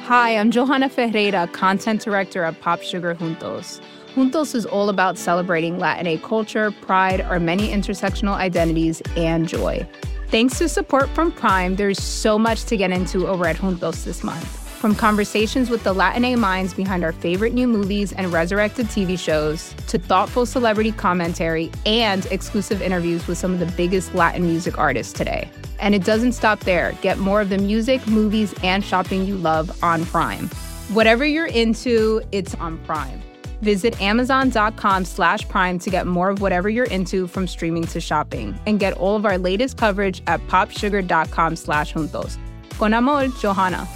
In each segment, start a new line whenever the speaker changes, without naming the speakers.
Hi, I'm Johanna Ferreira, content director at Pop Sugar Juntos. Juntos is all about celebrating Latinx culture, pride, our many intersectional identities, and joy. Thanks to support from Prime, there's so much to get into over at Juntos this month. From conversations with the Latinx minds behind our favorite new movies and resurrected TV shows, to thoughtful celebrity commentary and exclusive interviews with some of the biggest Latin music artists today. And it doesn't stop there. Get more of the music, movies, and shopping you love on Prime. Whatever you're into, it's on Prime. Visit Amazon.com/Prime to get more of whatever you're into, from streaming to shopping. And get all of our latest coverage at popsugar.com/juntos. Con amor, Johanna.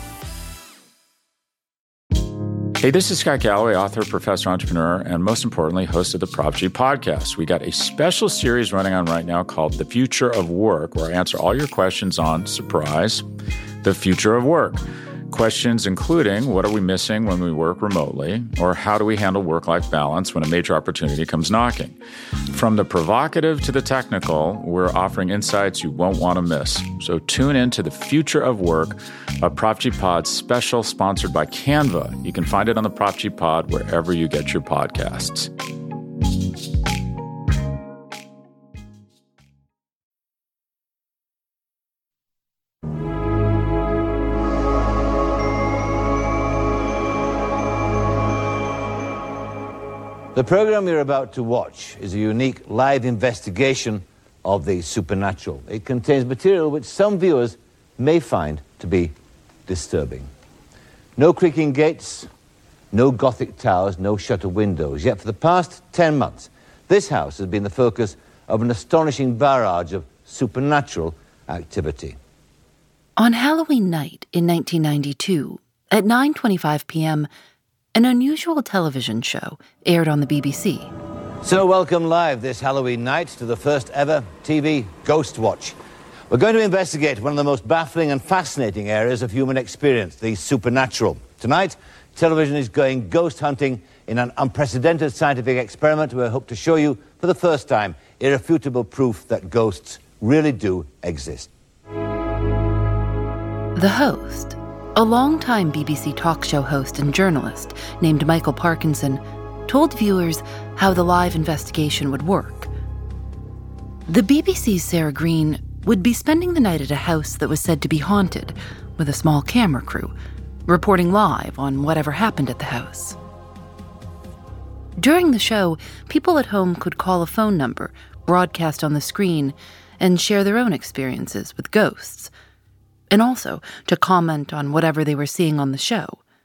Hey, this is Scott Galloway, author, professor, entrepreneur, and most importantly, host of the Prop G podcast. We got a special series running on right now called The Future of Work, where I answer all your questions on, surprise, the future of work. Questions including, what are we missing when we work remotely? Or how do we handle work-life balance when a major opportunity comes knocking? From the provocative to the technical, we're offering insights you won't want to miss. So tune in to The Future of Work, a Prop G Pod special sponsored by Canva. You can find it on the Prop G Pod wherever you get your podcasts.
The program you're about to watch is a unique live investigation of the supernatural. It contains material which some viewers may find to be disturbing. No creaking gates, no Gothic towers, no shutter windows. Yet for the past 10 months, this house has been the focus of an astonishing barrage of supernatural activity.
On Halloween night in 1992, at 9:25 p.m., an unusual television show aired on the BBC.
So welcome live this Halloween night to the first ever TV Ghost Watch. We're going to investigate one of the most baffling and fascinating areas of human experience, the supernatural. Tonight, television is going ghost hunting in an unprecedented scientific experiment where we hope to show you, for the first time, irrefutable proof that ghosts really do exist.
The host, a longtime BBC talk show host and journalist named Michael Parkinson, told viewers how the live investigation would work. The BBC's Sarah Green would be spending the night at a house that was said to be haunted with a small camera crew, reporting live on whatever happened at the house. During the show, people at home could call a phone number broadcast on the screen and share their own experiences with ghosts, and also to comment on whatever they were seeing on the show.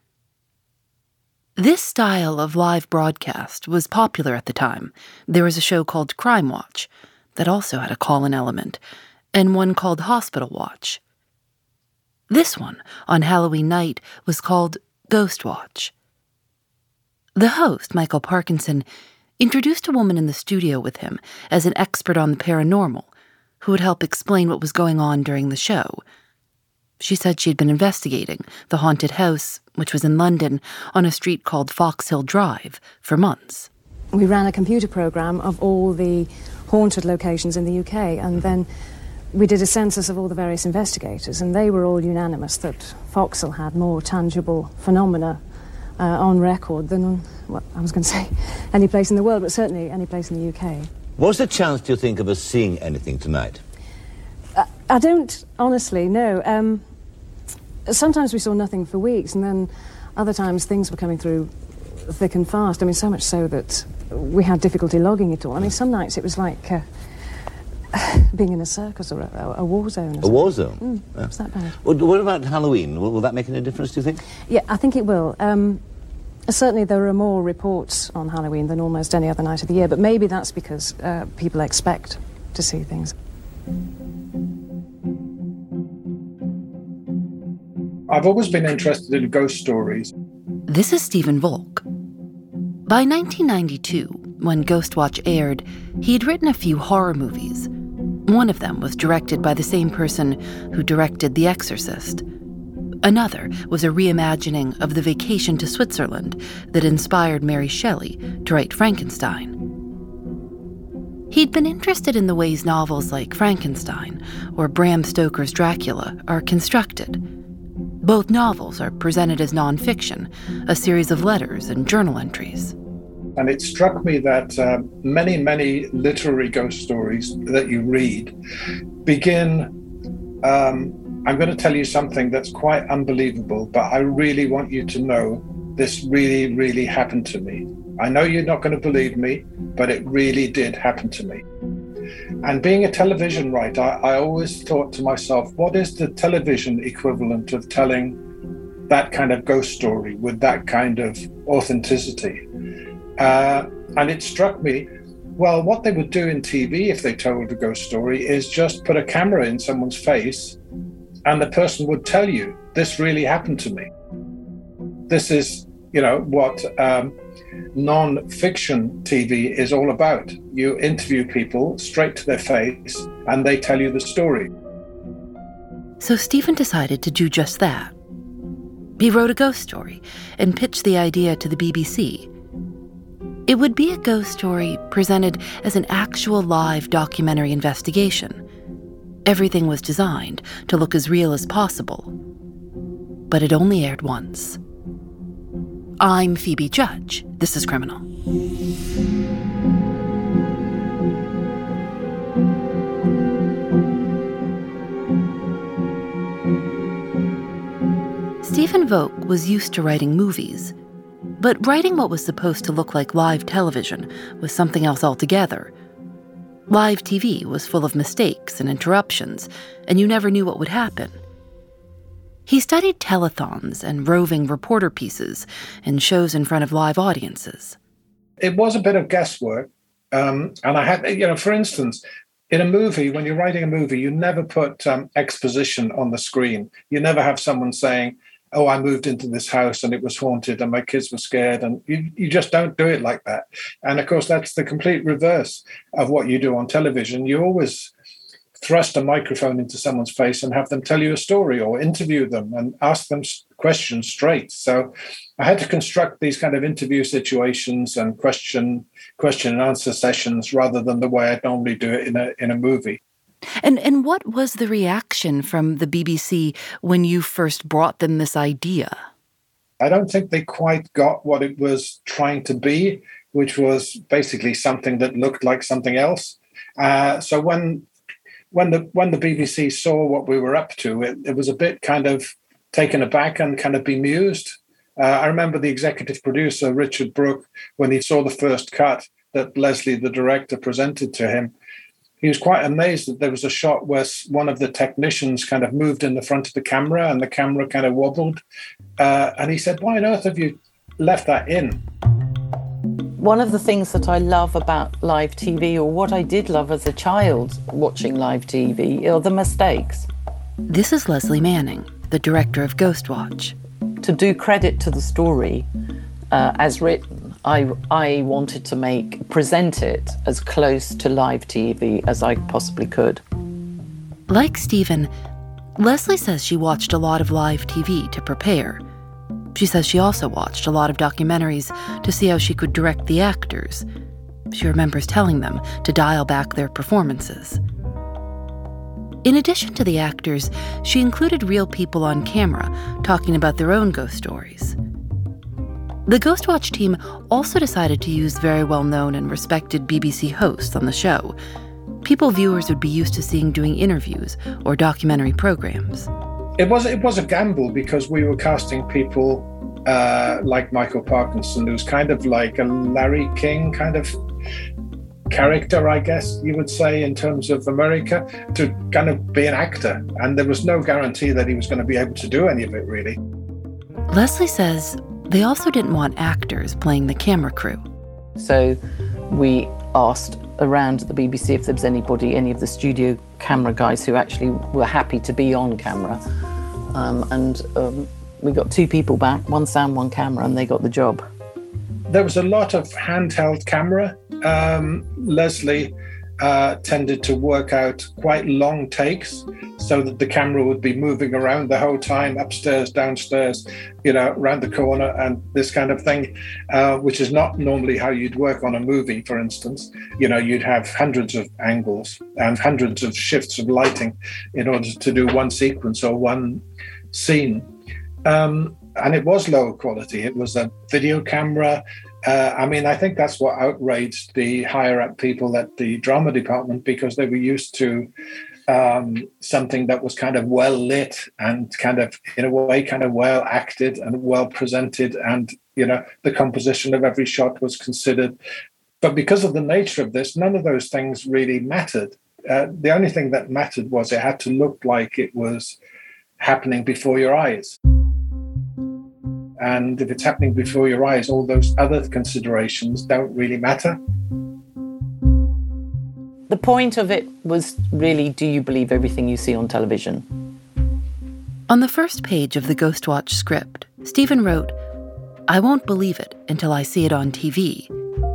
This style of live broadcast was popular at the time. There was a show called Crime Watch that also had a call-in element, and one called Hospital Watch. This one, on Halloween night, was called Ghost Watch. The host, Michael Parkinson, introduced a woman in the studio with him as an expert on the paranormal who would help explain what was going on during the show. She said she'd been investigating the haunted house, which was in London, on a street called Foxhill Drive, for months.
We ran a computer program of all the haunted locations in the UK, and then we did a census of all the various investigators, and they were all unanimous that Foxhill had more tangible phenomena on record than, any place in the world, but certainly any place in the UK.
What's the chance, do you think, of us seeing anything tonight?
I don't honestly know. Sometimes we saw nothing for weeks, and then other times things were coming through thick and fast. I mean, so much so that we had difficulty logging it all. I mean, some nights it was like being in a circus or a war zone.
A war zone?
Yeah. It's that bad.
What about Halloween? Will that make any difference, do you think?
Yeah, I think it will. Certainly there are more reports on Halloween than almost any other night of the year, but maybe that's because people expect to see things.
I've always been interested in ghost stories.
This is Stephen Volk. By 1992, when Ghost Watch aired, he'd written a few horror movies. One of them was directed by the same person who directed The Exorcist. Another was a reimagining of the vacation to Switzerland that inspired Mary Shelley to write Frankenstein. He'd been interested in the ways novels like Frankenstein or Bram Stoker's Dracula are constructed. Both novels are presented as nonfiction, a series of letters and journal entries.
And it struck me that many, many literary ghost stories that you read begin, I'm going to tell you something that's quite unbelievable, but I really want you to know this really, really happened to me. I know you're not going to believe me, but it really did happen to me. And being a television writer, I always thought to myself, what is the television equivalent of telling that kind of ghost story with that kind of authenticity? And it struck me, well, what they would do in TV if they told a ghost story is just put a camera in someone's face and the person would tell you, this really happened to me. This is, what non-fiction TV is all about. You interview people straight to their face and they tell you the story.
So Stephen decided to do just that. He wrote a ghost story and pitched the idea to the BBC. It would be a ghost story presented as an actual live documentary investigation. Everything was designed to look as real as possible. But it only aired once. I'm Phoebe Judge. This is Criminal. Stephen Vogt was used to writing movies, but writing what was supposed to look like live television was something else altogether. Live TV was full of mistakes and interruptions, and you never knew what would happen. He studied telethons and roving reporter pieces and shows in front of live audiences.
It was a bit of guesswork. And I had, for instance, in a movie, when you're writing a movie, you never put exposition on the screen. You never have someone saying, oh, I moved into this house and it was haunted and my kids were scared. And you just don't do it like that. And of course, that's the complete reverse of what you do on television. You always thrust a microphone into someone's face and have them tell you a story or interview them and ask them questions straight. So I had to construct these kind of interview situations and question and answer sessions rather than the way I'd normally do it in a movie.
And what was the reaction from the BBC when you first brought them this idea?
I don't think they quite got what it was trying to be, which was basically something that looked like something else. So when the BBC saw what we were up to, it was a bit kind of taken aback and kind of bemused. I remember the executive producer, Richard Brooke, when he saw the first cut that Leslie, the director, presented to him, he was quite amazed that there was a shot where one of the technicians kind of moved in the front of the camera and the camera kind of wobbled. And he said, why on earth have you left that in?
One of the things that I love about live TV, or what I did love as a child watching live TV, are the mistakes.
This is Leslie Manning, the director of Ghostwatch.
To do credit to the story as written, I wanted to present it as close to live TV as I possibly could.
Like Stephen, Leslie says she watched a lot of live TV to prepare. She says she also watched a lot of documentaries to see how she could direct the actors. She remembers telling them to dial back their performances. In addition to the actors, she included real people on camera talking about their own ghost stories. The Ghostwatch team also decided to use very well-known and respected BBC hosts on the show, people viewers would be used to seeing doing interviews or documentary programs.
It was a gamble because we were casting people like Michael Parkinson, who's kind of like a Larry King kind of character, I guess you would say, in terms of America, to kind of be an actor. And there was no guarantee that he was going to be able to do any of it, really.
Leslie says they also didn't want actors playing the camera crew.
So we asked around the BBC if there was anybody, any of the studio camera guys who actually were happy to be on camera. We got 2 people back, 1 sound, 1 camera, and they got the job.
There was a lot of handheld camera. Leslie tended to work out quite long takes so that the camera would be moving around the whole time, upstairs, downstairs, around the corner and this kind of thing, which is not normally how you'd work on a movie, for instance. You'd have hundreds of angles and hundreds of shifts of lighting in order to do one sequence or one scene. And it was lower quality. It was a video camera. I think that's what outraged the higher-up people at the drama department, because they were used to something that was kind of well lit and kind of, in a way, kind of well acted and well presented. And, the composition of every shot was considered. But because of the nature of this, none of those things really mattered. The only thing that mattered was it had to look like it was happening before your eyes. And if it's happening before your eyes, all those other considerations don't really matter.
The point of it was really, do you believe everything you see on television?
On the first page of the Ghostwatch script, Stephen wrote, "I won't believe it until I see it on TV."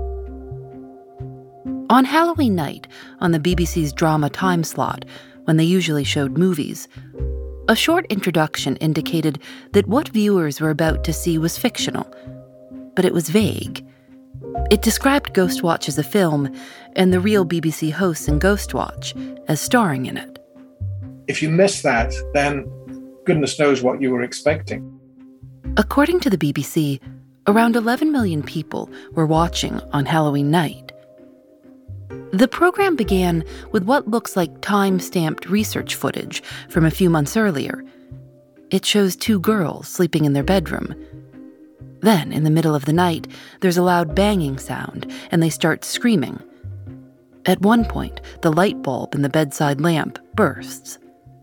On Halloween night, on the BBC's drama time slot, when they usually showed movies, a short introduction indicated that what viewers were about to see was fictional, but it was vague. It described Ghostwatch as a film and the real BBC hosts in Ghostwatch as starring in it.
If you miss that, then goodness knows what you were expecting.
According to the BBC, around 11 million people were watching on Halloween night. The program began with what looks like time-stamped research footage from a few months earlier. It shows two girls sleeping in their bedroom. Then, in the middle of the night, there's a loud banging sound, and they start screaming. At one point, the light bulb in the bedside lamp bursts.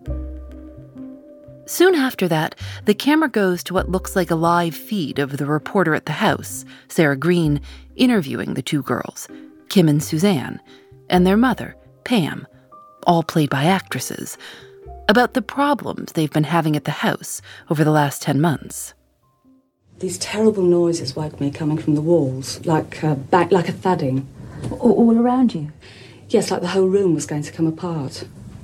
Soon after that, the camera goes to what looks like a live feed of the reporter at the house, Sarah Green, interviewing the two girls, Kim and Suzanne, and their mother, Pam, all played by actresses, about the problems they've been having at the house over the last 10 months.
These terrible noises woke me coming from the walls, like a thudding.
All around you?
Yes, like the whole room was going to come apart.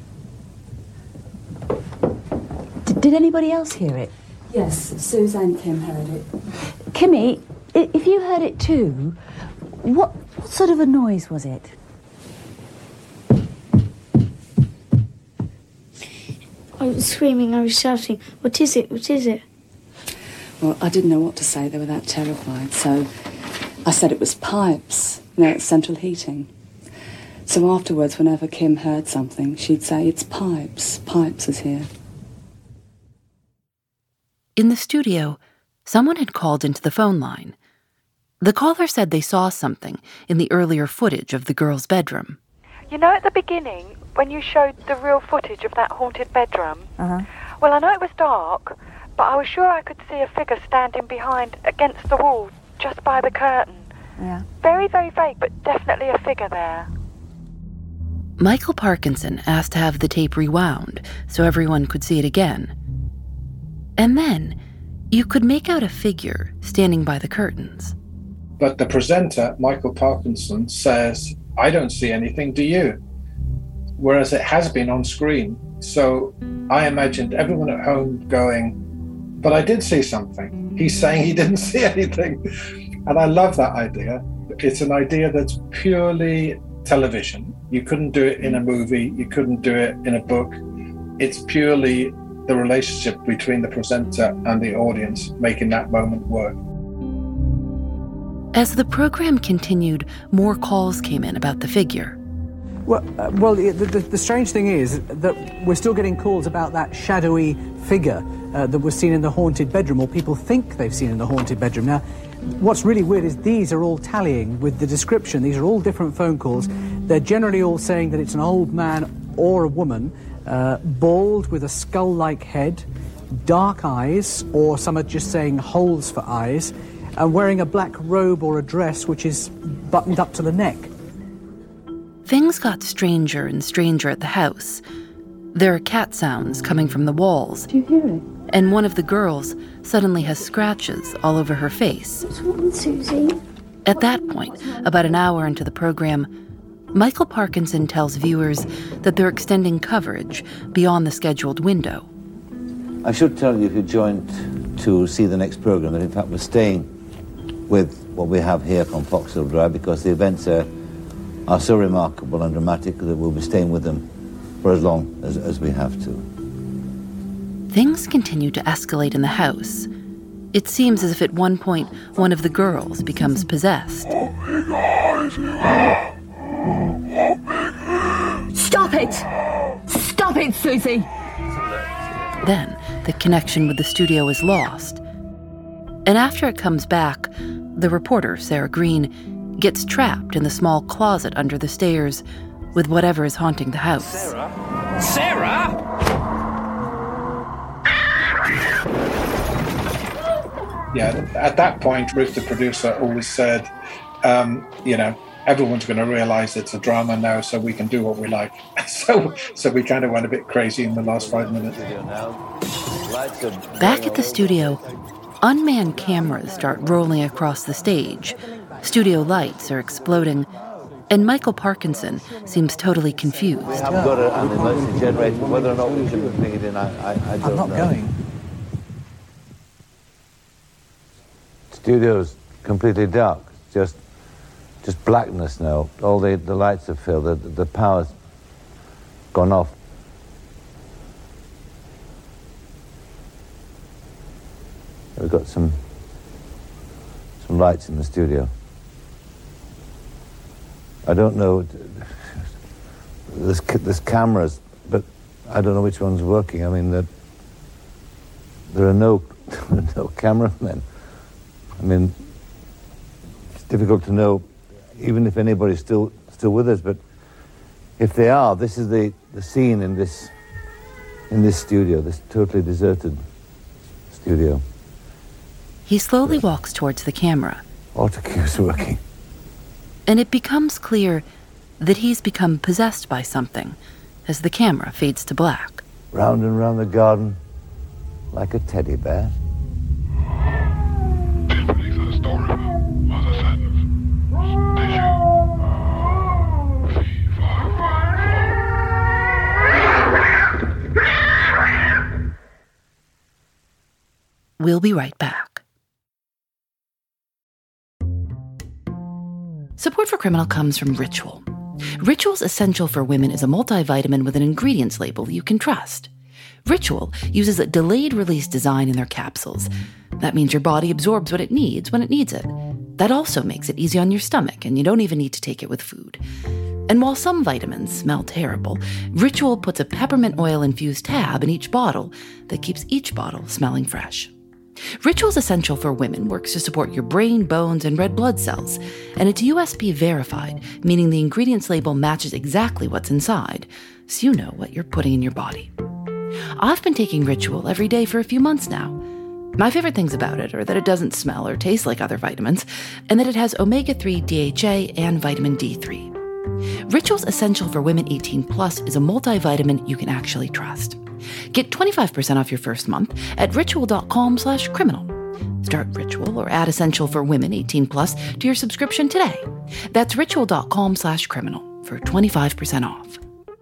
Did anybody else hear it?
Yes, Suzanne and Kim heard it.
Kimmy, if you heard it too, what sort of a noise was it?
I was screaming, I was shouting, "What is it? What is it?"
Well, I didn't know what to say. They were that terrified. So I said it was pipes. It's central heating. So afterwards, whenever Kim heard something, she'd say, "It's pipes. Pipes is here."
In the studio, someone had called into the phone line. The caller said they saw something in the earlier footage of the girl's bedroom.
You know, at the beginning, when you showed the real footage of that haunted bedroom, well, I know it was dark, but I was sure I could see a figure standing behind, against the wall, just by the curtain.
Yeah.
Very, very vague, but definitely a figure there.
Michael Parkinson asked to have the tape rewound so everyone could see it again. And then, you could make out a figure standing by the curtains.
But the presenter, Michael Parkinson, says, "I don't see anything, do you?" Whereas it has been on screen. So I imagined everyone at home going, "But I did see something." He's saying he didn't see anything. And I love that idea. It's an idea that's purely television. You couldn't do it in a movie. You couldn't do it in a book. It's purely the relationship between the presenter and the audience making that moment work.
As the program continued, more calls came in about the figure.
The strange thing is that we're still getting calls about that shadowy figure that was seen in the haunted bedroom, or people think they've seen in the haunted bedroom. Now, what's really weird is these are all tallying with the description. These are all different phone calls. They're generally all saying that it's an old man or a woman, bald with a skull-like head, dark eyes, or some are just saying holes for eyes, and wearing a black robe or a dress which is buttoned up to the neck.
Things got stranger and stranger at the house. There are cat sounds coming from the walls.
Do you hear it?
And one of the girls suddenly has scratches all over her face.
What's wrong, Susie?
At that point, about an hour into the program, Michael Parkinson tells viewers that they're extending coverage beyond the scheduled window.
I should tell you, if you joined to see the next program, that in fact we're staying with what we have here from Foxhill Drive, because the events are so remarkable and dramatic that we'll be staying with them for as long as we have to.
things continue to escalate in the house. It seems as if at one point, one of the girls becomes possessed.
Stop it! Stop it, Susie!
Then, the connection with the studio is lost. And after it comes back, the reporter, Sarah Green, gets trapped in the small closet under the stairs with whatever is haunting the house.
Sarah?
Yeah, at that point, Ruth, the producer, always said, everyone's going to realize it's a drama now, so we can do what we like. So we kind of went a bit crazy in the last 5 minutes.
Back at the studio, unmanned cameras start rolling across the stage. Studio lights are exploding, and Michael Parkinson seems totally confused.
We have got an emergency generator. Whether or not we should bring it in, I don't know.
I'm not going.
Studio's completely dark. Just blackness now. All the lights have failed. The power's gone off. We've got some lights in the studio. I don't know. There's cameras, but I don't know which one's working. I mean, there are no cameramen. I mean, it's difficult to know, even if anybody's still with us. But if they are, this is the scene in this studio, this totally deserted studio.
He slowly walks towards the camera.
Autocue's working.
And it becomes clear that he's become possessed by something as the camera fades to black.
Round and round the garden, like a teddy bear.
We'll be right back. Support for Criminal comes from Ritual. Ritual's Essential for Women is a multivitamin with an ingredients label you can trust. Ritual uses a delayed-release design in their capsules. That means your body absorbs what it needs when it needs it. That also makes it easy on your stomach, and you don't even need to take it with food. And while some vitamins smell terrible, Ritual puts a peppermint oil-infused tab in each bottle that keeps each bottle smelling fresh. Ritual's Essential for Women works to support your brain, bones, and red blood cells, and it's USP verified, meaning the ingredients label matches exactly what's inside, so you know what you're putting in your body. I've been taking Ritual every day for a few months now. My favorite things about it are that it doesn't smell or taste like other vitamins, and that it has omega-3 DHA and vitamin D3. Ritual's Essential for Women 18+ is a multivitamin you can actually trust. Get 25% off your first month at ritual.com/criminal. Start Ritual or add Essential for Women 18+ to your subscription today. That's ritual.com/criminal for 25% off.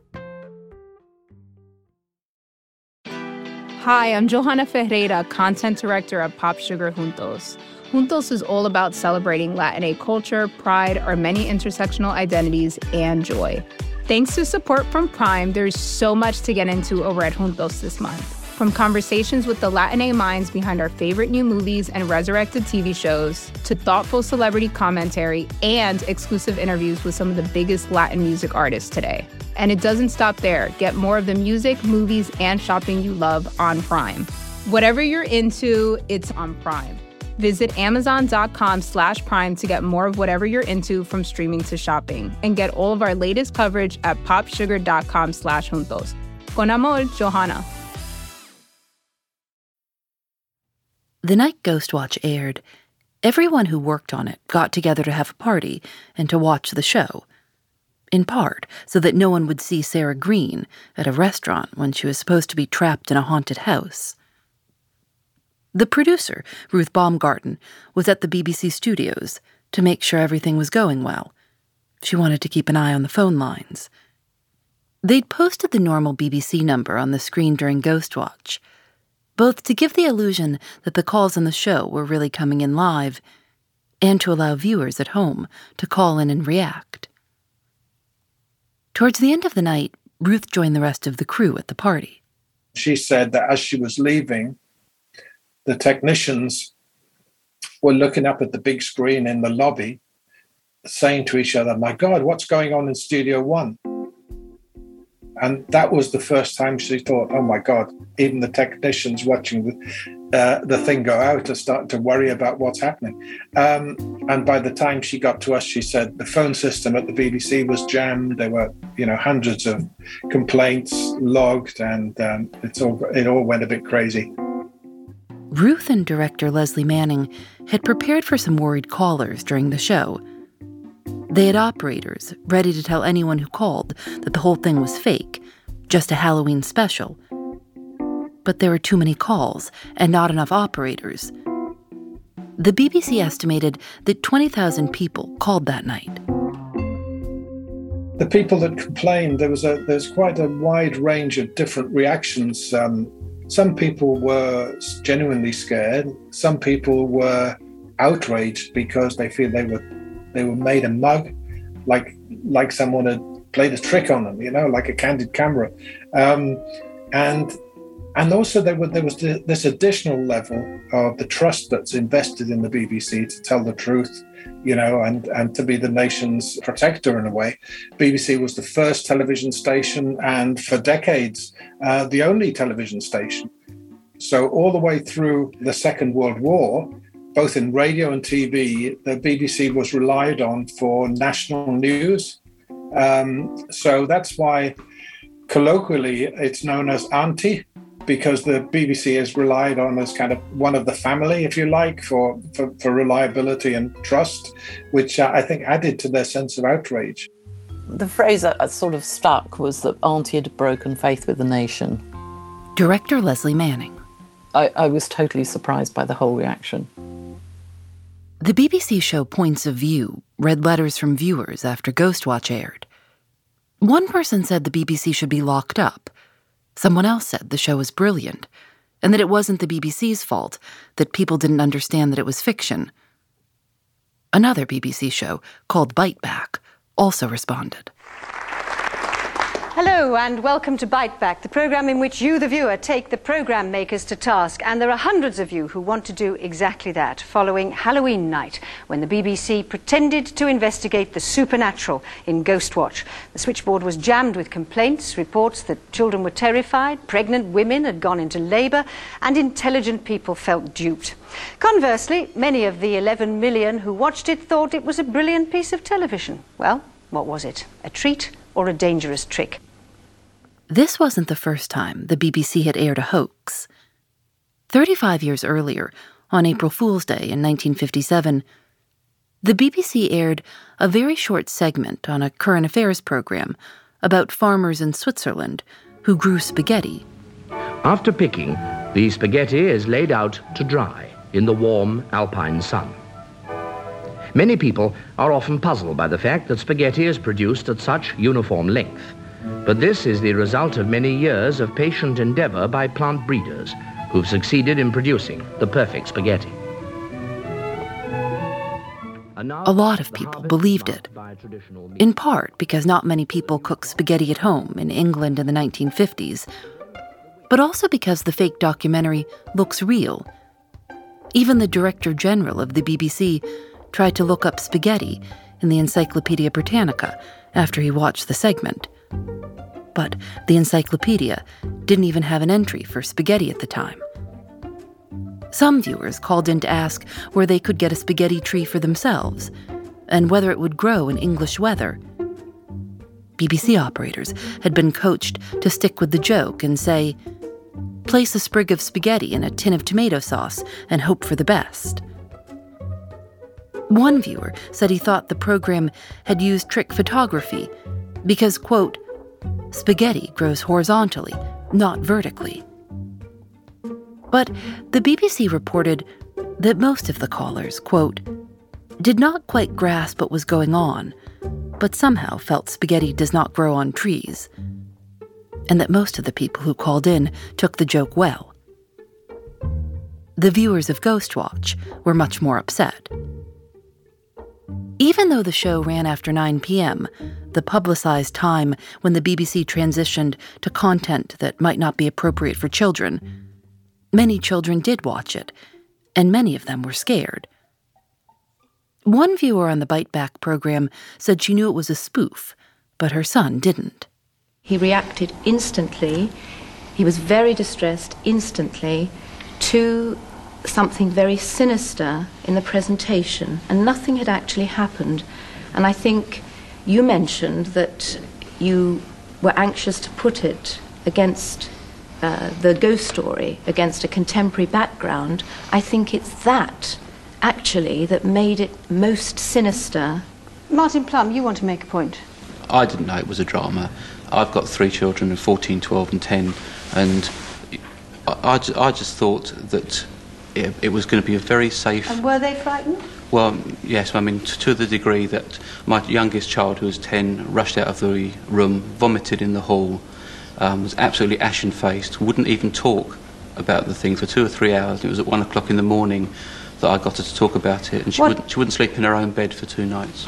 Hi, I'm Johanna Ferreira, content director at Pop Sugar Juntos. Juntos is all about celebrating Latinx culture, pride, our many intersectional identities, and joy. Thanks to support from Prime, there's so much to get into over at Juntos this month. From conversations with the Latinx minds behind our favorite new movies and resurrected TV shows, to thoughtful celebrity commentary and exclusive interviews with some of the biggest Latin music artists today. And it doesn't stop there. Get more of the music, movies, and shopping you love on Prime. Whatever you're into, it's on Prime. Visit Amazon.com/Prime to get more of whatever you're into, from streaming to shopping. And get all of our latest coverage at popsugar.com/juntos. Con amor, Johanna.
The night Ghostwatch aired, everyone who worked on it got together to have a party and to watch the show. In part, so that no one would see Sarah Green at a restaurant when she was supposed to be trapped in a haunted house. The producer, Ruth Baumgarten, was at the BBC studios to make sure everything was going well. She wanted to keep an eye on the phone lines. They'd posted the normal BBC number on the screen during Ghostwatch, both to give the illusion that the calls on the show were really coming in live, and to allow viewers at home to call in and react. Towards the end of the night, Ruth joined the rest of the crew at the party.
She said that as she was leaving, the technicians were looking up at the big screen in the lobby, saying to each other, "My God, what's going on in Studio One?" And that was the first time she thought, "Oh my God, even the technicians watching the thing go out are starting to worry about what's happening." And by the time she got to us, she said the phone system at the BBC was jammed. There were, hundreds of complaints logged, and it all went a bit crazy.
Ruth and director Leslie Manning had prepared for some worried callers during the show. They had operators ready to tell anyone who called that the whole thing was fake, just a Halloween special. But there were too many calls and not enough operators. The BBC estimated that 20,000 people called that night.
The people that complained, there's quite a wide range of different reactions. Some people were genuinely scared. Some people were outraged because they feel they were made a mug, like someone had played a trick on them, like a candid camera. And also there was this additional level of the trust that's invested in the BBC to tell the truth, and to be the nation's protector in a way. BBC was the first television station, and for decades, the only television station. So all the way through the Second World War, both in radio and TV, the BBC was relied on for national news. So that's why colloquially it's known as Auntie, because the BBC is relied on as kind of one of the family, if you like, for reliability and trust, which I think added to their sense of outrage.
The phrase that sort of stuck was that Auntie had broken faith with the nation.
Director Leslie Manning.
I was totally surprised by the whole reaction.
The BBC show Points of View read letters from viewers after Ghostwatch aired. One person said the BBC should be locked up. Someone else said the show was brilliant, and that it wasn't the BBC's fault that people didn't understand that it was fiction. Another BBC show, called Bite Back, also responded.
Hello and welcome to Bite Back, the programme in which you, the viewer, take the programme makers to task. And there are hundreds of you who want to do exactly that, following Halloween night, when the BBC pretended to investigate the supernatural in Ghostwatch. The switchboard was jammed with complaints, reports that children were terrified, pregnant women had gone into labour, and intelligent people felt duped. Conversely, many of the 11 million who watched it thought it was a brilliant piece of television. Well, what was it? A treat or a dangerous trick?
This wasn't the first time the BBC had aired a hoax. 35 years earlier, on April Fool's Day in 1957, the BBC aired a very short segment on a current affairs program about farmers in Switzerland who grew spaghetti.
After picking, the spaghetti is laid out to dry in the warm alpine sun. Many people are often puzzled by the fact that spaghetti is produced at such uniform length. But this is the result of many years of patient endeavor by plant breeders who've succeeded in producing the perfect spaghetti.
A lot of people believed it, in part because not many people cooked spaghetti at home in England in the 1950s, but also because the fake documentary looks real. Even the Director General of the BBC tried to look up spaghetti in the Encyclopedia Britannica after he watched the segment. But the encyclopedia didn't even have an entry for spaghetti at the time. Some viewers called in to ask where they could get a spaghetti tree for themselves and whether it would grow in English weather. BBC operators had been coached to stick with the joke and say, "Place a sprig of spaghetti in a tin of tomato sauce and hope for the best." One viewer said he thought the program had used trick photography because, quote, "spaghetti grows horizontally, not vertically." But the BBC reported that most of the callers, quote, "did not quite grasp what was going on, but somehow felt spaghetti does not grow on trees," and that most of the people who called in took the joke well. The viewers of Ghostwatch were much more upset. Even though the show ran after 9 p.m., the publicized time when the BBC transitioned to content that might not be appropriate for children, many children did watch it, and many of them were scared. One viewer on the Bite Back program said she knew it was a spoof, but her son didn't.
He reacted instantly. He was very distressed instantly to something very sinister in the presentation, and nothing had actually happened. And I think you mentioned that you were anxious to put it against the ghost story, against a contemporary background. I think it's that, actually, that made it most sinister.
Martin Plum, you want to make a point?
I didn't know it was a drama. I've got 3 children, 14, 12 and 10, and I just thought that it was going to be a very safe...
And were they frightened?
Well, yes, I mean, to the degree that my youngest child, who was 10, rushed out of the room, vomited in the hall, was absolutely ashen-faced, wouldn't even talk about the thing for 2 or 3 hours. It was at 1 o'clock in the morning that I got her to talk about it, and she wouldn't sleep in her own bed for 2 nights.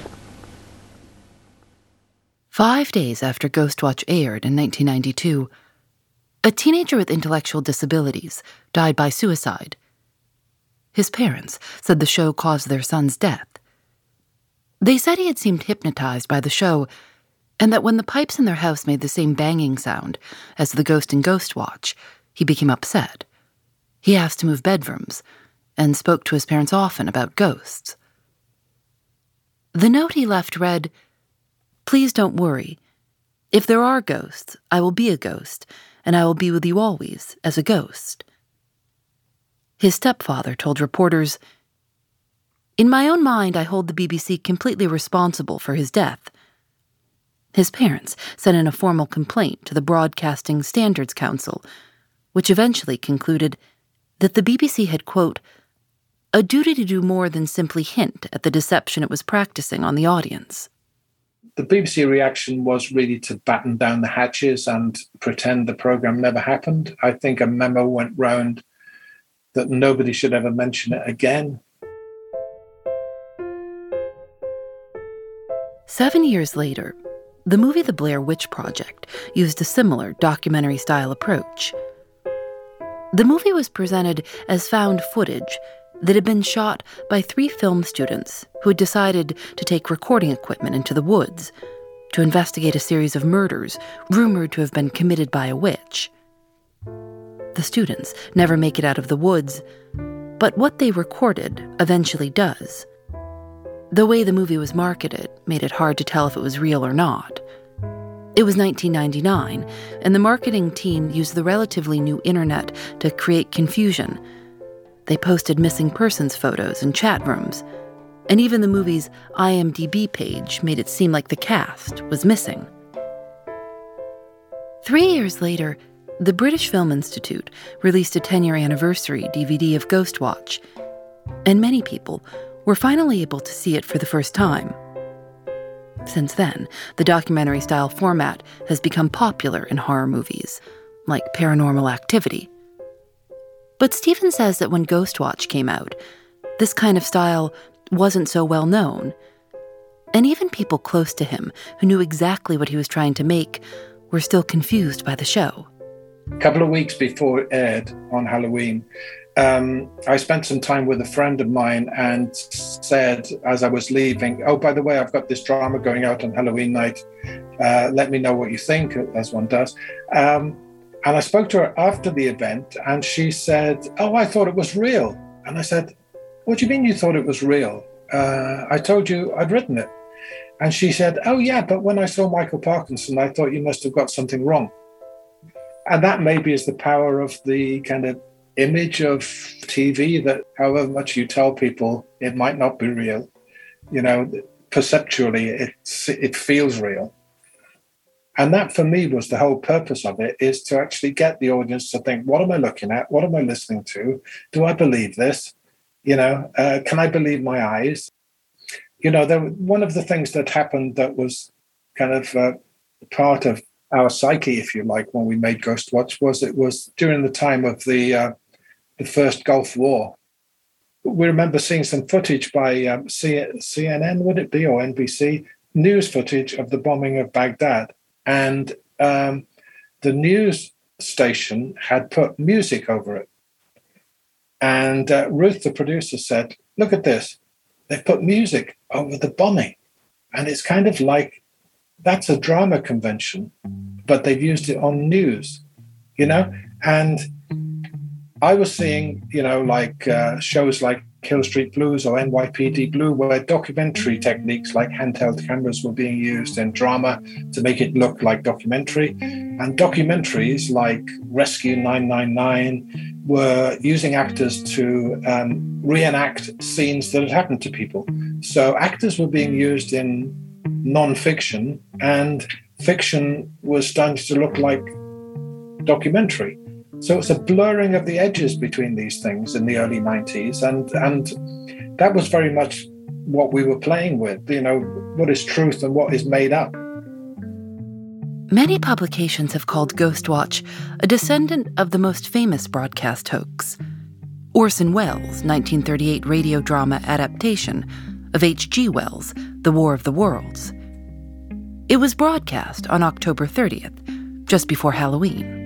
5 days after Ghostwatch aired in 1992, a teenager with intellectual disabilities died by suicide. His parents said the show caused their son's death. They said he had seemed hypnotized by the show, and that when the pipes in their house made the same banging sound as the ghost in Ghostwatch, he became upset. He asked to move bedrooms, and spoke to his parents often about ghosts. The note he left read, "Please don't worry. If there are ghosts, I will be a ghost, and I will be with you always as a ghost." His stepfather told reporters, "In my own mind, I hold the BBC completely responsible for his death." His parents sent in a formal complaint to the Broadcasting Standards Council, which eventually concluded that the BBC had, quote, "a duty to do more than simply hint at the deception it was practicing on the audience."
The BBC reaction was really to batten down the hatches and pretend the programme never happened. I think a memo went round that nobody should ever mention it again.
7 years later, the movie The Blair Witch Project used a similar documentary-style approach. The movie was presented as found footage that had been shot by 3 film students who had decided to take recording equipment into the woods to investigate a series of murders rumored to have been committed by a witch. The students never make it out of the woods, but what they recorded eventually does. The way the movie was marketed made it hard to tell if it was real or not. It was 1999, and the marketing team used the relatively new internet to create confusion. They posted missing persons photos in chat rooms, and even the movie's IMDb page made it seem like the cast was missing. 3 years later, the British Film Institute released a 10-year anniversary DVD of Ghostwatch, and many people were finally able to see it for the first time. Since then, the documentary-style format has become popular in horror movies, like Paranormal Activity. But Stephen says that when Ghostwatch came out, this kind of style wasn't so well known, and even people close to him who knew exactly what he was trying to make were still confused by the show.
A couple of weeks before it aired on Halloween, I spent some time with a friend of mine and said, as I was leaving, "Oh, by the way, I've got this drama going out on Halloween night. Let me know what you think," as one does. And I spoke to her after the event, and she said, "Oh, I thought it was real." And I said, "What do you mean you thought it was real? I told you I'd written it." And she said, "Oh, yeah, but when I saw Michael Parkinson, I thought you must have got something wrong." And that maybe is the power of the kind of image of TV, that however much you tell people it might not be real, you know, perceptually it feels real. And that for me was the whole purpose of it, is to actually get the audience to think, what am I looking at? What am I listening to? Do I believe this? You know, can I believe my eyes? You know, one of the things that happened that was kind of part of our psyche, if you like, when we made Ghostwatch, was it was during the time of the First Gulf War. we remember seeing some footage by CNN, would it be, or NBC, news footage of the bombing of Baghdad. And the news station had put music over it. And Ruth, the producer, said, look at this. They've put music over the bombing. And it's kind of like, that's a drama convention, but they've used it on news, you know? And I was seeing, you know, like shows like Hill Street Blues or NYPD Blue, where documentary techniques like handheld cameras were being used in drama to make it look like documentary. And documentaries like Rescue 999 were using actors to reenact scenes that had happened to people. So actors were being used in non-fiction, and fiction was starting to look like documentary. So it's a blurring of the edges between these things in the early 90s. And that was very much what we were playing with, you know, what is truth and what is made up.
Many publications have called Ghostwatch a descendant of the most famous broadcast hoax, Orson Welles' 1938 radio drama adaptation of H.G. Wells' The War of the Worlds. It was broadcast on October 30th, just before Halloween.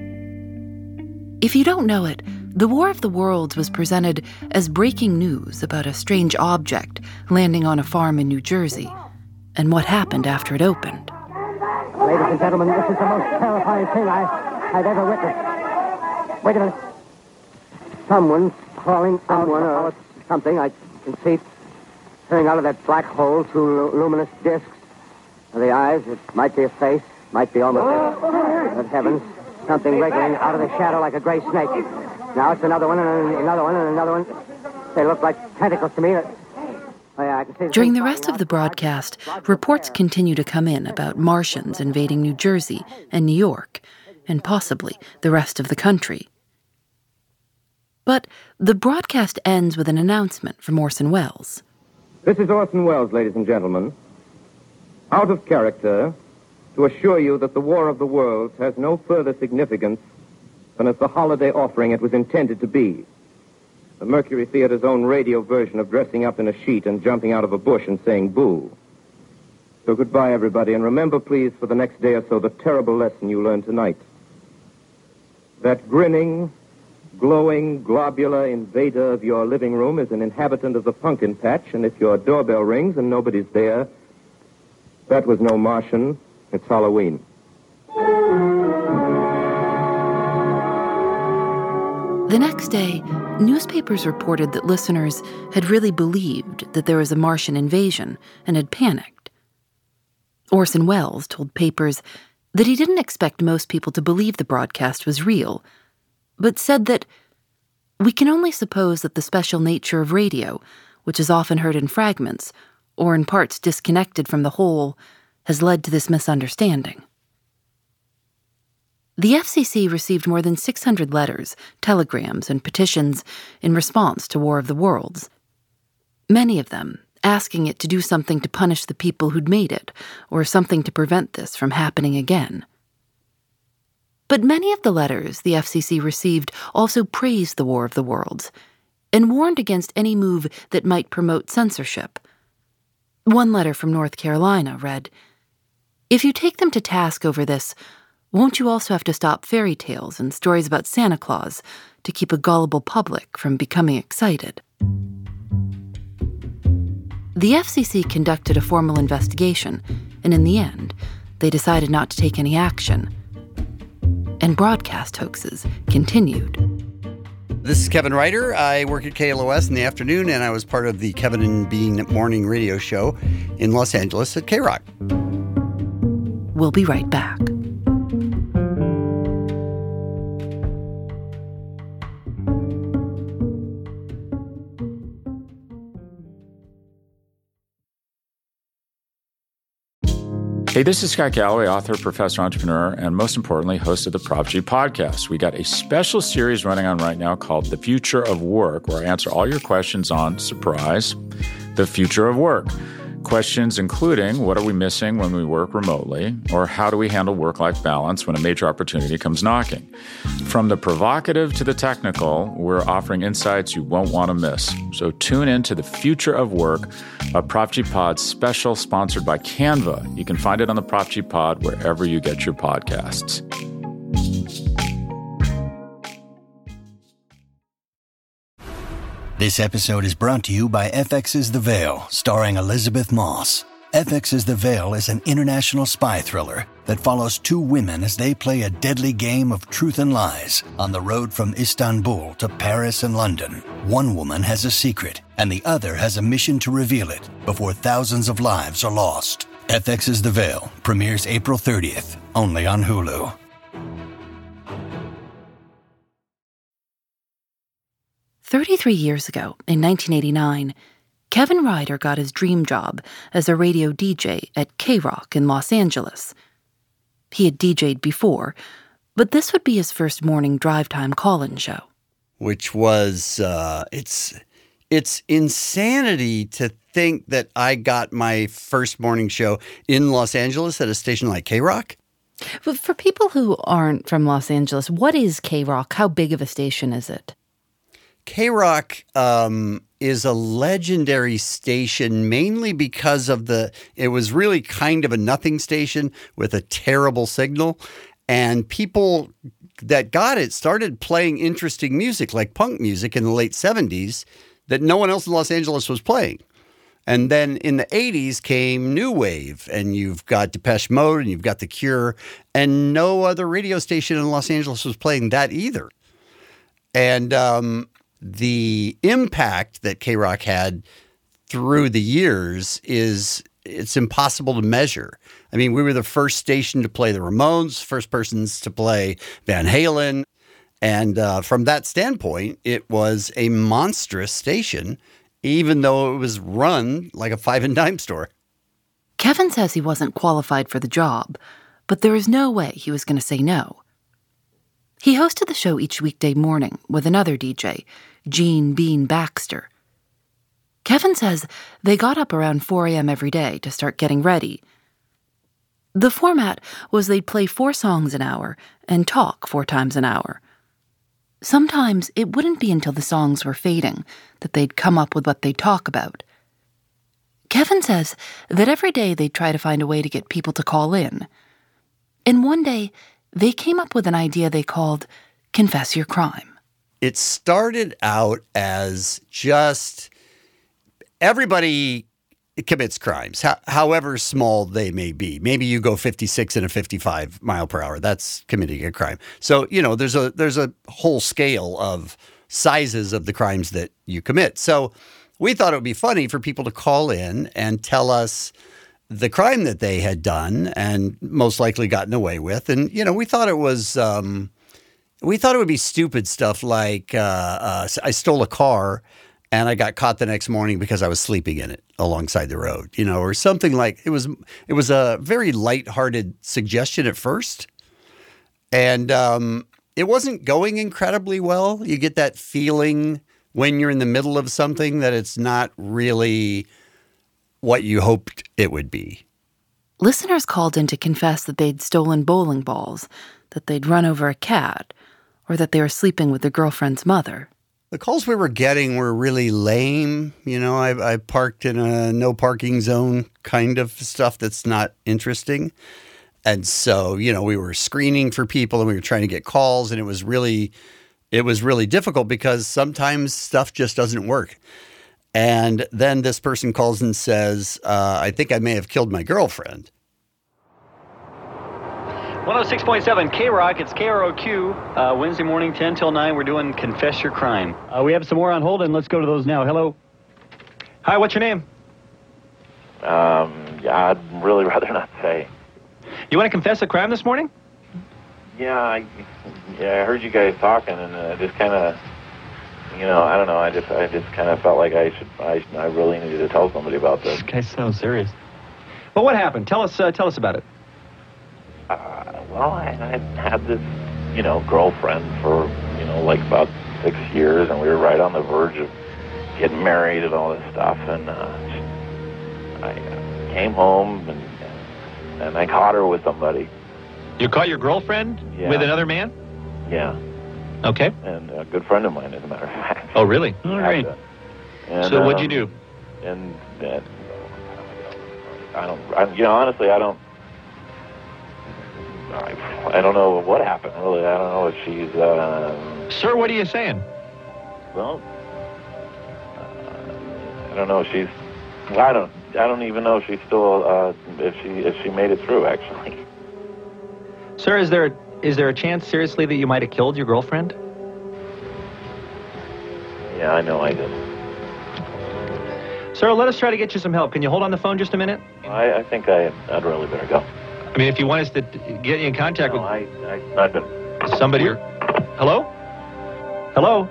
If you don't know it, The War of the Worlds was presented as breaking news about a strange object landing on a farm in New Jersey and what happened after it opened.
Ladies and gentlemen, this is the most terrifying thing I've ever witnessed. Wait a minute. Someone's crawling out or something. I can see turning out of that black hole two luminous discs. The eyes, it might be a face, might be almost good heavens. Something wriggling out of the shadow like a gray snake. Now it's another one, and another one, and another one. They look like tentacles to me. I can see
During the rest of the broadcast, reports continue to come in about Martians invading New Jersey and New York, and possibly the rest of the country. But the broadcast ends with an announcement from Orson Welles.
This is Orson Welles, ladies and gentlemen. Out of character, to assure you that the War of the Worlds has no further significance than as the holiday offering it was intended to be. The Mercury Theater's own radio version of dressing up in a sheet and jumping out of a bush and saying boo. So goodbye, everybody, and remember, please, for the next day or so, the terrible lesson you learned tonight. That grinning, glowing, globular invader of your living room is an inhabitant of the pumpkin patch, and if your doorbell rings and nobody's there, that was no Martian. It's Halloween.
The next day, newspapers reported that listeners had really believed that there was a Martian invasion and had panicked. Orson Welles told papers that he didn't expect most people to believe the broadcast was real, but said that we can only suppose that the special nature of radio, which is often heard in fragments or in parts disconnected from the whole, has led to this misunderstanding. The FCC received more than 600 letters, telegrams, and petitions in response to War of the Worlds, many of them asking it to do something to punish the people who'd made it, or something to prevent this from happening again. But many of the letters the FCC received also praised the War of the Worlds and warned against any move that might promote censorship. One letter from North Carolina read, "If you take them to task over this, won't you also have to stop fairy tales and stories about Santa Claus to keep a gullible public from becoming excited?" The FCC conducted a formal investigation, and in the end, they decided not to take any action. And broadcast hoaxes continued.
This is Kevin Ryder. I work at KLOS in the afternoon, and I was part of the Kevin and Bean morning radio show in Los Angeles at K-Rock.
We'll be right back.
Hey, this is Scott Galloway, author, professor, entrepreneur, and most importantly, host of the Prop G podcast. We got a special series running on right now called The Future of Work, where I answer all your questions on, surprise, the future of work. Questions including, what are we missing when we work remotely? Or how do we handle work-life balance when a major opportunity comes knocking? From the provocative to the technical, we're offering insights you won't want to miss. So tune in to The Future of Work, a Prop G Pod special sponsored by Canva. You can find it on the Prop G Pod wherever you get your podcasts.
This episode is brought to you by FX's The Veil, starring Elizabeth Moss. FX's The Veil is an international spy thriller that follows two women as they play a deadly game of truth and lies on the road from Istanbul to Paris and London. One woman has a secret, and the other has a mission to reveal it before thousands of lives are lost. FX's The Veil premieres April 30th, only on Hulu.
"33 years ago, in 1989, Kevin Ryder got his dream job as a radio DJ at K-Rock in Los Angeles. He had DJ'd before, but this would be his first morning drive-time call-in show.
Which was, it's insanity to think that I got my first morning show in Los Angeles at a station like K-Rock.
But for people who aren't from Los Angeles, what is K-Rock? How big of a station is it?
K-Rock is a legendary station mainly because of it was really kind of a nothing station with a terrible signal. And people that got it started playing interesting music like punk music in the late 70s that no one else in Los Angeles was playing. And then in the 80s came New Wave, and you've got Depeche Mode and you've got The Cure, and no other radio station in Los Angeles was playing that either. And the impact that K-Rock had through the years it's impossible to measure. I mean, we were the first station to play the Ramones, first persons to play Van Halen. And from that standpoint, it was a monstrous station, even though it was run like a five and dime store.
Kevin says he wasn't qualified for the job, but there was no way he was going to say no. He hosted the show each weekday morning with another DJ, Gene Bean Baxter. Kevin says they got up around 4 a.m. every day to start getting ready. The format was they'd play 4 songs an hour and talk 4 times an hour. Sometimes it wouldn't be until the songs were fading that they'd come up with what they'd talk about. Kevin says that every day they'd try to find a way to get people to call in. And one day, they came up with an idea they called Confess Your Crime.
It started out as just everybody commits crimes, however small they may be. Maybe you go 56 in a 55 mile per hour. That's committing a crime. So, there's a whole scale of sizes of the crimes that you commit. So we thought it would be funny for people to call in and tell us the crime that they had done and most likely gotten away with. And, we thought it was, we thought it would be stupid stuff like I stole a car and I got caught the next morning because I was sleeping in it alongside the road, or something like it was a very lighthearted suggestion at first. And it wasn't going incredibly well. You get that feeling when you're in the middle of something that it's not really what you hoped it would be.
Listeners called in to confess that they'd stolen bowling balls, that they'd run over a cat, or that they were sleeping with their girlfriend's mother.
The calls we were getting were really lame. I parked in a no parking zone kind of stuff that's not interesting. And so, we were screening for people and we were trying to get calls, and it was really difficult because sometimes stuff just doesn't work. And then this person calls and says, I think I may have killed my girlfriend.
106.7 K-Rock, it's KROQ, Wednesday morning, 10 till 9, we're doing Confess Your Crime. We have some more on hold, and let's go to those now. Hello. Hi, what's your name?
I'd really rather not say.
You want to confess a crime this morning?
Yeah, I heard you guys talking, and I just kind of, I don't know, I just kind of felt like I really needed to tell somebody about this.
This guy sounds serious. Well, what happened? Tell us about it.
Well, I had this, girlfriend for, like about 6 years, and we were right on the verge of getting married and all this stuff, and I came home and I caught her with somebody.
You caught your girlfriend with another man?
Yeah.
Okay.
And a good friend of mine, as a matter of fact.
Oh, really? All right. So what'd you do?
And honestly, I don't know what happened, really. I don't know if she's...
Sir, what are you saying?
Well, I don't know if she's... I don't even know if she's still... if she made it through, actually.
Sir, is there a chance, seriously, that you might have killed your girlfriend?
Yeah, I know I did.
Sir, let us try to get you some help. Can you hold on the phone just a minute?
I think I'd really better go.
I mean, if you want us to get you in contact with...
I've been...
Somebody... Hello? Hello?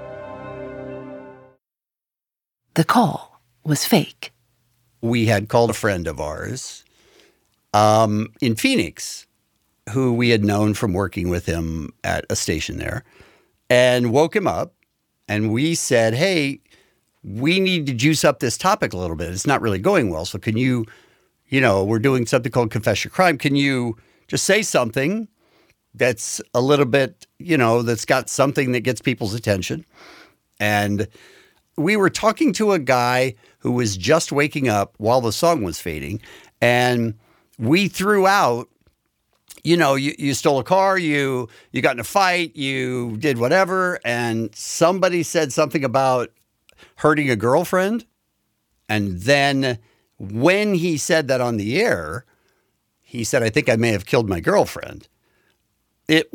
The call was fake.
We had called a friend of ours in Phoenix, who we had known from working with him at a station there, and woke him up. And we said, hey, we need to juice up this topic a little bit. It's not really going well. So can you, we're doing something called Confess Your Crime. Can you just say something that's a little bit, that's got something that gets people's attention? And we were talking to a guy who was just waking up while the song was fading. And we threw out, you stole a car, you got in a fight, you did whatever, and somebody said something about hurting a girlfriend. And then when he said that on the air, he said, I think I may have killed my girlfriend. It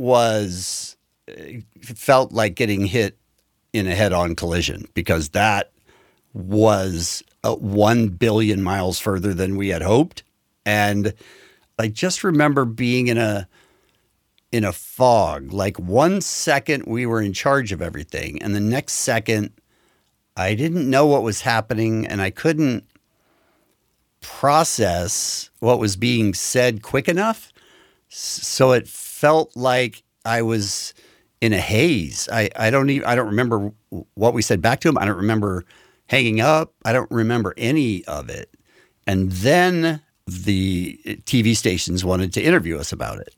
felt like getting hit in a head-on collision, because that was 1 billion miles further than we had hoped. And I just remember being in a fog. Like 1 second we were in charge of everything, and the next second I didn't know what was happening, and I couldn't process what was being said quick enough. So it felt like I was in a haze. I don't remember what we said back to him. I don't remember hanging up. I don't remember any of it. And then the TV stations wanted to interview us about it.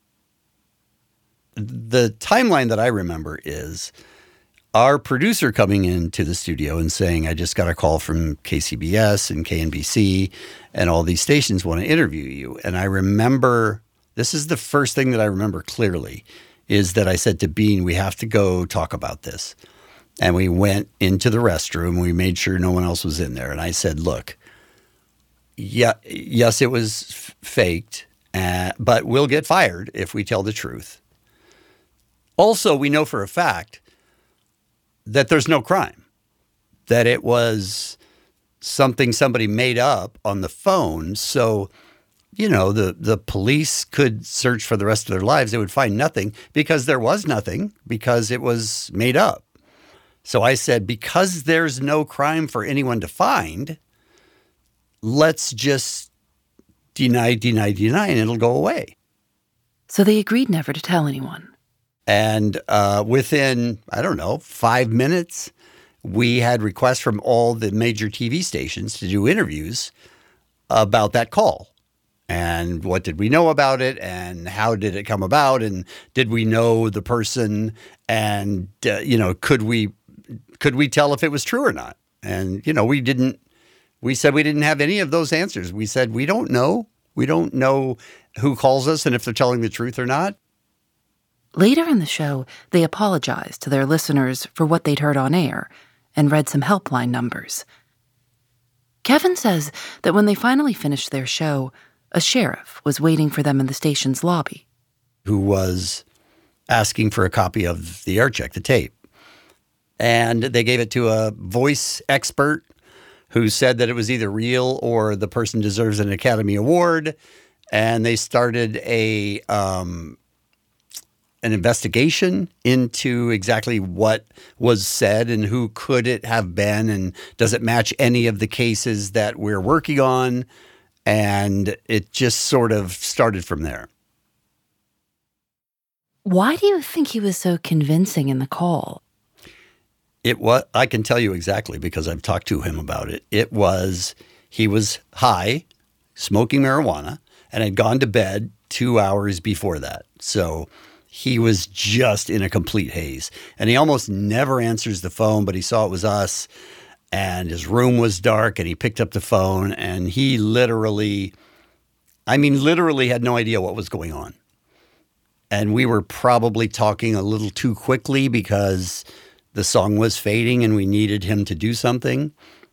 The timeline that I remember is our producer coming into the studio and saying, I just got a call from KCBS and KNBC, and all these stations want to interview you. And I remember, this is the first thing that I remember clearly, is that I said to Bean, we have to go talk about this. And we went into the restroom. We made sure no one else was in there. And I said, look, yes, it was faked, but we'll get fired if we tell the truth. Also, we know for a fact that there's no crime, that it was something somebody made up on the phone. So, the police could search for the rest of their lives. They would find nothing, because there was nothing, because it was made up. So I said, because there's no crime for anyone to find, let's just deny, and it'll go away.
So they agreed never to tell anyone.
And within, 5 minutes, we had requests from all the major TV stations to do interviews about that call. And what did we know about it? And how did it come about? And did we know the person? And, could we tell if it was true or not? And, we said we didn't have any of those answers. We said, we don't know. We don't know who calls us and if they're telling the truth or not.
Later in the show, they apologized to their listeners for what they'd heard on air and read some helpline numbers. Kevin says that when they finally finished their show, a sheriff was waiting for them in the station's lobby.
Who was asking for a copy of the air check, the tape. And they gave it to a voice expert who said that it was either real or the person deserves an Academy Award. And they started an investigation into exactly what was said and who could it have been, and does it match any of the cases that we're working on. And it just sort of started from there.
Why do you think he was so convincing in the call?
I can tell you exactly, because I've talked to him about it. He was high smoking marijuana, and had gone to bed 2 hours before that. So he was just in a complete haze. And he almost never answers the phone, but he saw it was us, and his room was dark, and he picked up the phone, and he literally had no idea what was going on. And we were probably talking a little too quickly because the song was fading and we needed him to do something.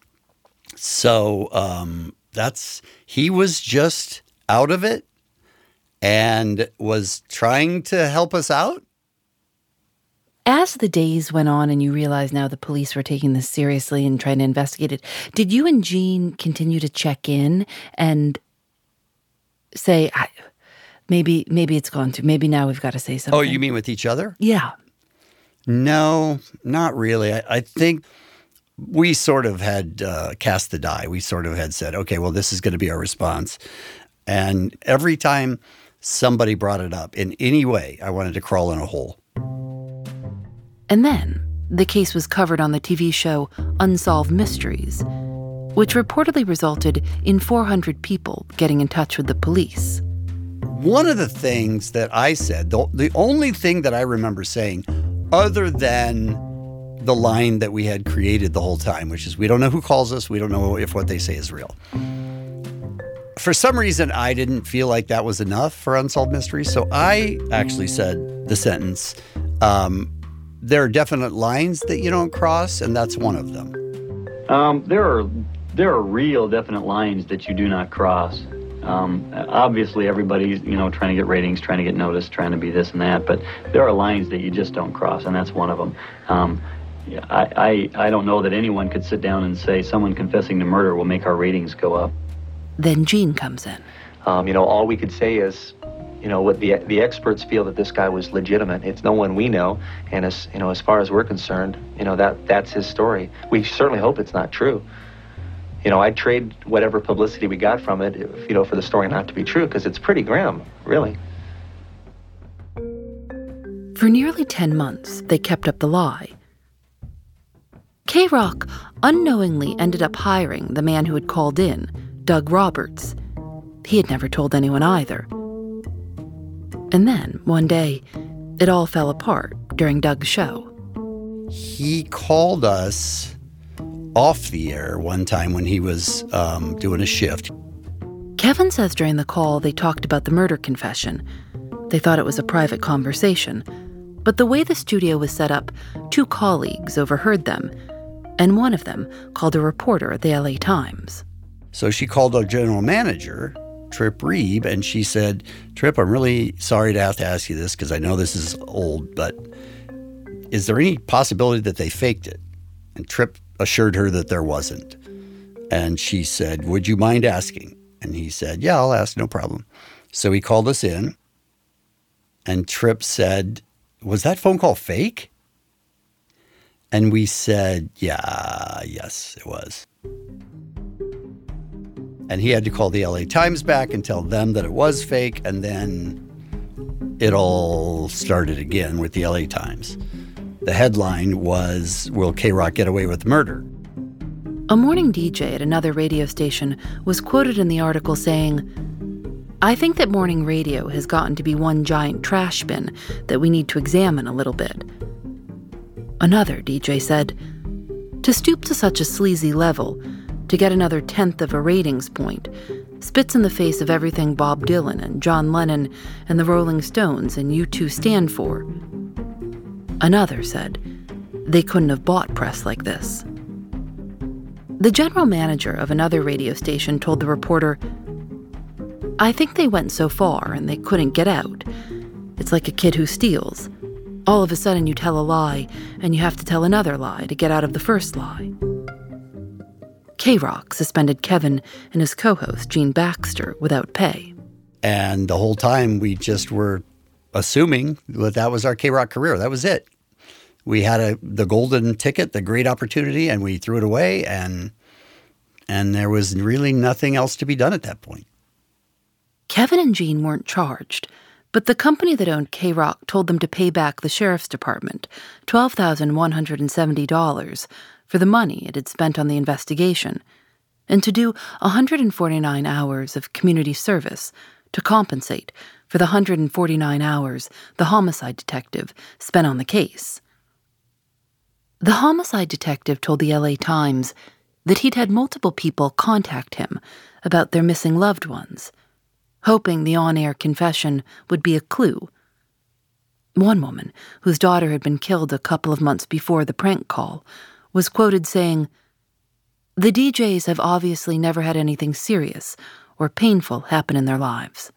So he was just out of it and was trying to help us out.
As the days went on and you realized now the police were taking this seriously and trying to investigate it, did you and Jean continue to check in and say, maybe it's gone too, maybe now we've got to say something?
Oh, you mean with each other?
Yeah.
No, not really. I think we sort of had cast the die. We sort of had said, okay, well, this is going to be our response. And every time somebody brought it up in any way, I wanted to crawl in a hole.
And then the case was covered on the TV show Unsolved Mysteries, which reportedly resulted in 400 people getting in touch with the police.
One of the things that I said, the only thing that I remember saying, other than the line that we had created the whole time, which is we don't know who calls us, we don't know if what they say is real. For some reason, I didn't feel like that was enough for Unsolved Mysteries, so I actually said the sentence, there are definite lines that you don't cross, and that's one of them.
There are real definite lines that you do not cross. Obviously, everybody's, trying to get ratings, trying to get noticed, trying to be this and that, but there are lines that you just don't cross, and that's one of them. I don't know that anyone could sit down and say someone confessing to murder will make our ratings go up.
Then Jean comes in.
All we could say is, what the experts feel that this guy was legitimate. It's no one we know, and as far as we're concerned, that's his story. We certainly hope it's not true. I'd trade whatever publicity we got from it, for the story not to be true, because it's pretty grim, really.
For nearly 10 months, they kept up the lie. K-Rock unknowingly ended up hiring the man who had called in, Doug Roberts. He had never told anyone either. And then, one day, it all fell apart during Doug's show.
He called us off the air one time when he was doing a shift.
Kevin says during the call they talked about the murder confession. They thought it was a private conversation. But the way the studio was set up, 2 colleagues overheard them, and one of them called a reporter at the LA Times.
So she called our general manager, Trip Reeb, and she said, Trip, I'm really sorry to have to ask you this because I know this is old, but is there any possibility that they faked it? And Trip assured her that there wasn't. And she said, would you mind asking? And he said, yeah, I'll ask, no problem. So he called us in, and Trip said, was that phone call fake? And we said, yes, it was. And he had to call the LA Times back and tell them that it was fake, and then it all started again with the LA Times. The headline was, will K-Rock get away with murder?
A morning DJ at another radio station was quoted in the article saying, I think that morning radio has gotten to be one giant trash bin that we need to examine a little bit. Another DJ said, to stoop to such a sleazy level, to get another 10th of a ratings point, spits in the face of everything Bob Dylan and John Lennon and the Rolling Stones and U2 stand for. Another said, they couldn't have bought press like this. The general manager of another radio station told the reporter, I think they went so far and they couldn't get out. It's like a kid who steals. All of a sudden you tell a lie and you have to tell another lie to get out of the first lie. K-Rock suspended Kevin and his co-host, Gene Baxter, without pay.
And the whole time we just were assuming that was our K-Rock career. That was it. We had the golden ticket, the great opportunity, and we threw it away, and there was really nothing else to be done at that point.
Kevin and Gene weren't charged, but the company that owned K-Rock told them to pay back the sheriff's department $12,170 for the money it had spent on the investigation, and to do 149 hours of community service to compensate for the 149 hours the homicide detective spent on the case. The homicide detective told the LA Times that he'd had multiple people contact him about their missing loved ones, hoping the on-air confession would be a clue. One woman, whose daughter had been killed a couple of months before the prank call, was quoted saying, "The DJs have obviously never had anything serious or painful happen in their lives."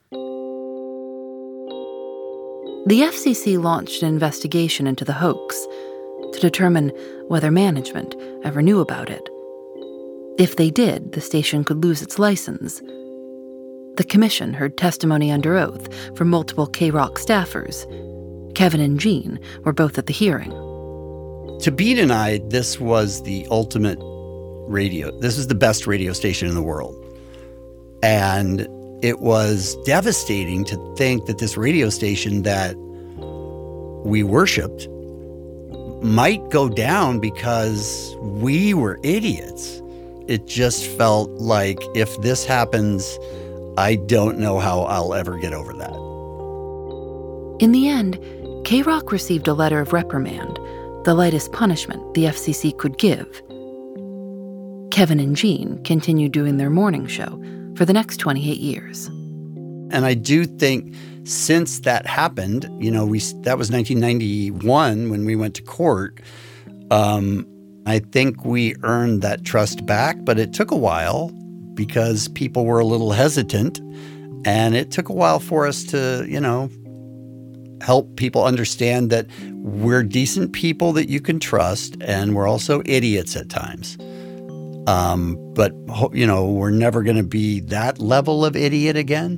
The FCC launched an investigation into the hoax to determine whether management ever knew about it. If they did, the station could lose its license. The commission heard testimony under oath from multiple K-Rock staffers. Kevin and Jean were both at the hearing.
To Beat and I, this was the ultimate radio. This is the best radio station in the world. And it was devastating to think that this radio station that we worshipped might go down because we were idiots. It just felt like if this happens, I don't know how I'll ever get over that.
In the end, K-Rock received a letter of reprimand, the lightest punishment the FCC could give. Kevin and Jean continued doing their morning show for the next 28 years.
And I do think since that happened, that was 1991 when we went to court. I think we earned that trust back, but it took a while because people were a little hesitant. And it took a while for us to, help people understand that we're decent people that you can trust, and we're also idiots at times. But we're never going to be that level of idiot again.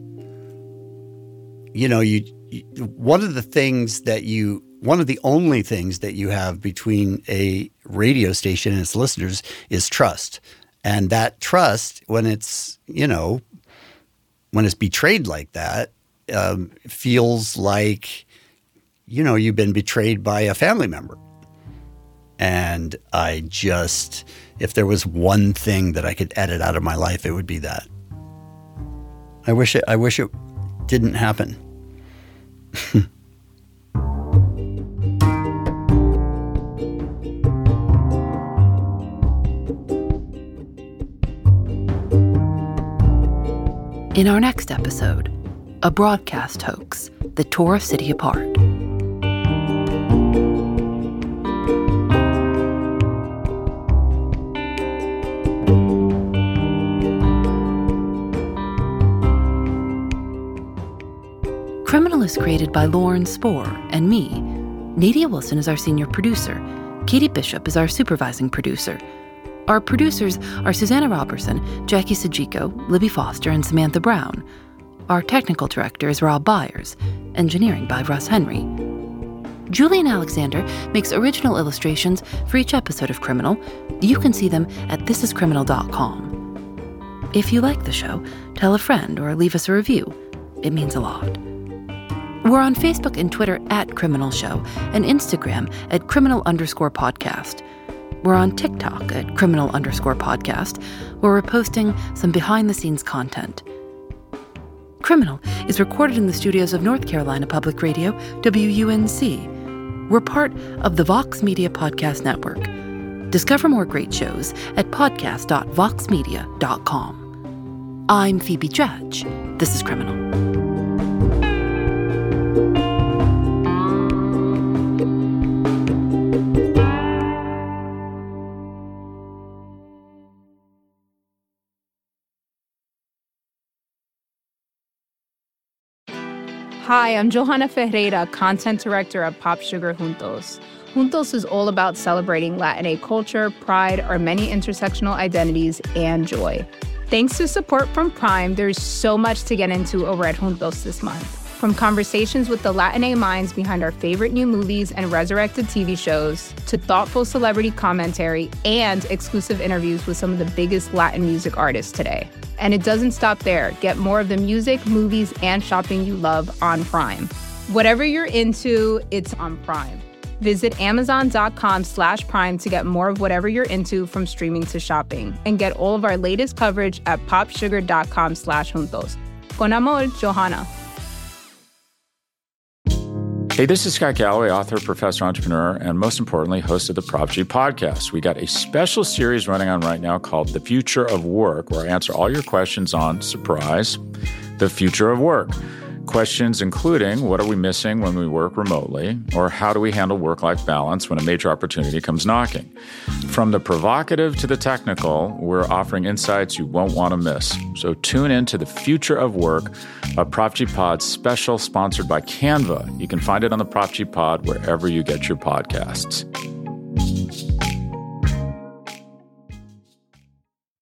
One of the only things that you have between a radio station and its listeners is trust. And that trust, when it's betrayed like that, feels like, you've been betrayed by a family member. And if there was one thing that I could edit out of my life, it would be that. I wish it didn't happen.
In our next episode, a broadcast hoax that tore a city apart. Criminal is created by Lauren Spohr and me. Nadia Wilson is our senior producer. Katie Bishop is our supervising producer. Our producers are Susanna Robertson, Jackie Sajiko, Libby Foster, and Samantha Brown. Our technical director is Rob Byers. Engineering by Russ Henry. Julian Alexander makes original illustrations for each episode of Criminal. You can see them at thisiscriminal.com. If you like the show, tell a friend or leave us a review. It means a lot. We're on Facebook and Twitter at Criminal Show and Instagram at Criminal_podcast. We're on TikTok at Criminal_podcast, where we're posting some behind-the-scenes content. Criminal is recorded in the studios of North Carolina Public Radio, WUNC. We're part of the Vox Media Podcast Network. Discover more great shows at podcast.voxmedia.com. I'm Phoebe Judge. This is Criminal.
Hi, I'm Johanna Ferreira, content director at Pop Sugar Juntos. Juntos is all about celebrating Latinx culture, pride, our many intersectional identities, and joy. Thanks to support from Prime, there's so much to get into over at Juntos this month. From conversations with the Latinx minds behind our favorite new movies and resurrected TV shows, to thoughtful celebrity commentary and exclusive interviews with some of the biggest Latin music artists today. And it doesn't stop there. Get more of the music, movies, and shopping you love on Prime. Whatever you're into, it's on Prime. Visit Amazon.com/Prime to get more of whatever you're into, from streaming to shopping. And get all of our latest coverage at popsugar.com/juntos. Con amor, Johanna.
Hey, this is Scott Galloway, author, professor, entrepreneur, and most importantly, host of the Prop G podcast. We got a special series running on right now called The Future of Work, where I answer all your questions on, surprise, the future of work. Questions including, what are we missing when we work remotely? Or how do we handle work-life balance when a major opportunity comes knocking? From the provocative to the technical, we're offering insights you won't want to miss. So tune in to The Future of Work, a Prop G Pod special sponsored by Canva. You can find it on the Prop G Pod wherever you get your podcasts.